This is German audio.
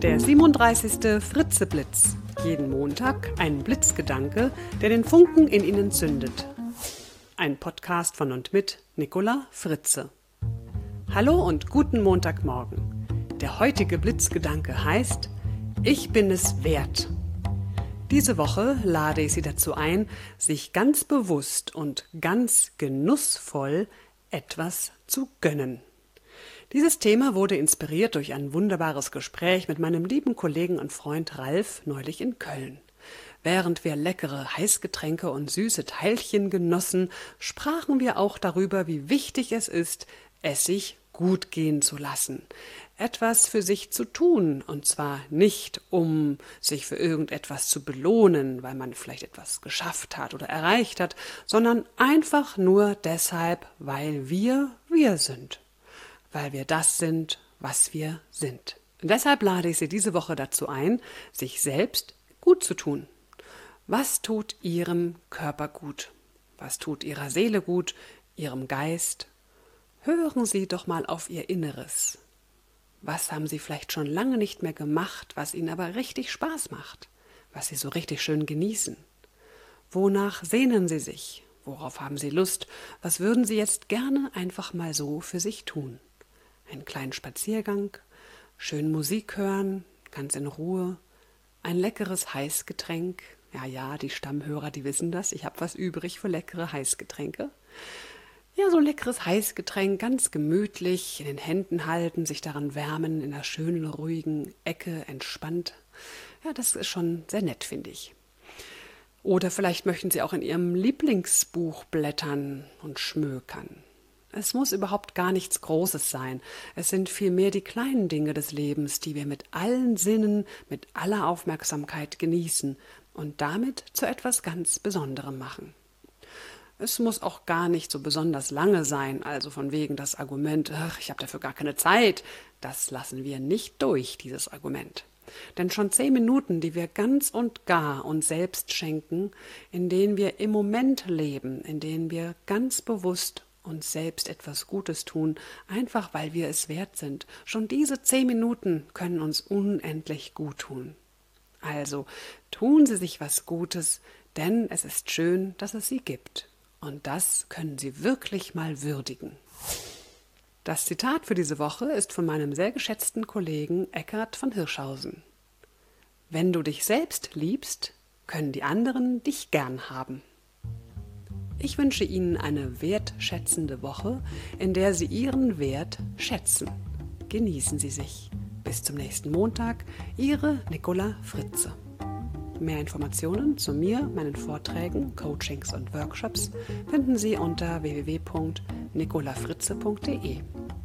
Der 37. Fritzeblitz. Jeden Montag ein Blitzgedanke, der den Funken in Ihnen zündet. Ein Podcast von und mit Nicola Fritze. Hallo und guten Montagmorgen. Der heutige Blitzgedanke heißt: Ich bin es wert. Diese Woche lade ich Sie dazu ein, sich ganz bewusst und ganz genussvoll etwas zu gönnen. Dieses Thema wurde inspiriert durch ein wunderbares Gespräch mit meinem lieben Kollegen und Freund Ralf neulich in Köln. Während wir leckere Heißgetränke und süße Teilchen genossen, sprachen wir auch darüber, wie wichtig es ist, es sich gut gehen zu lassen. Etwas für sich zu tun, und zwar nicht, um sich für irgendetwas zu belohnen, weil man vielleicht etwas geschafft hat oder erreicht hat, sondern einfach nur deshalb, weil wir sind. Weil wir das sind, was wir sind. Und deshalb lade ich Sie diese Woche dazu ein, sich selbst gut zu tun. Was tut Ihrem Körper gut? Was tut Ihrer Seele gut, Ihrem Geist? Hören Sie doch mal auf Ihr Inneres. Was haben Sie vielleicht schon lange nicht mehr gemacht, was Ihnen aber richtig Spaß macht? Was Sie so richtig schön genießen? Wonach sehnen Sie sich? Worauf haben Sie Lust? Was würden Sie jetzt gerne einfach mal so für sich tun? Einen kleinen Spaziergang, schön Musik hören, ganz in Ruhe, ein leckeres Heißgetränk. Ja, die Stammhörer, die wissen das, ich habe was übrig für leckere Heißgetränke. Ja, so ein leckeres Heißgetränk, ganz gemütlich in den Händen halten, sich daran wärmen, in einer schönen, ruhigen Ecke, entspannt. Ja, das ist schon sehr nett, finde ich. Oder vielleicht möchten Sie auch in Ihrem Lieblingsbuch blättern und schmökern. Es muss überhaupt gar nichts Großes sein. Es sind vielmehr die kleinen Dinge des Lebens, die wir mit allen Sinnen, mit aller Aufmerksamkeit genießen und damit zu etwas ganz Besonderem machen. Es muss auch gar nicht so besonders lange sein, also von wegen das Argument, ich habe dafür gar keine Zeit, das lassen wir nicht durch, dieses Argument. Denn schon 10 Minuten, die wir ganz und gar uns selbst schenken, in denen wir im Moment leben, in denen wir ganz bewusst uns selbst etwas Gutes tun, einfach weil wir es wert sind. Schon diese 10 Minuten können uns unendlich gut tun. Also tun Sie sich was Gutes, denn es ist schön, dass es sie gibt. Und das können Sie wirklich mal würdigen. Das Zitat für diese Woche ist von meinem sehr geschätzten Kollegen Eckhard von Hirschhausen. Wenn du dich selbst liebst, können die anderen dich gern haben. Ich wünsche Ihnen eine wertschätzende Woche, in der Sie Ihren Wert schätzen. Genießen Sie sich. Bis zum nächsten Montag, Ihre Nicola Fritze. Mehr Informationen zu mir, meinen Vorträgen, Coachings und Workshops finden Sie unter www.nicolafritze.de.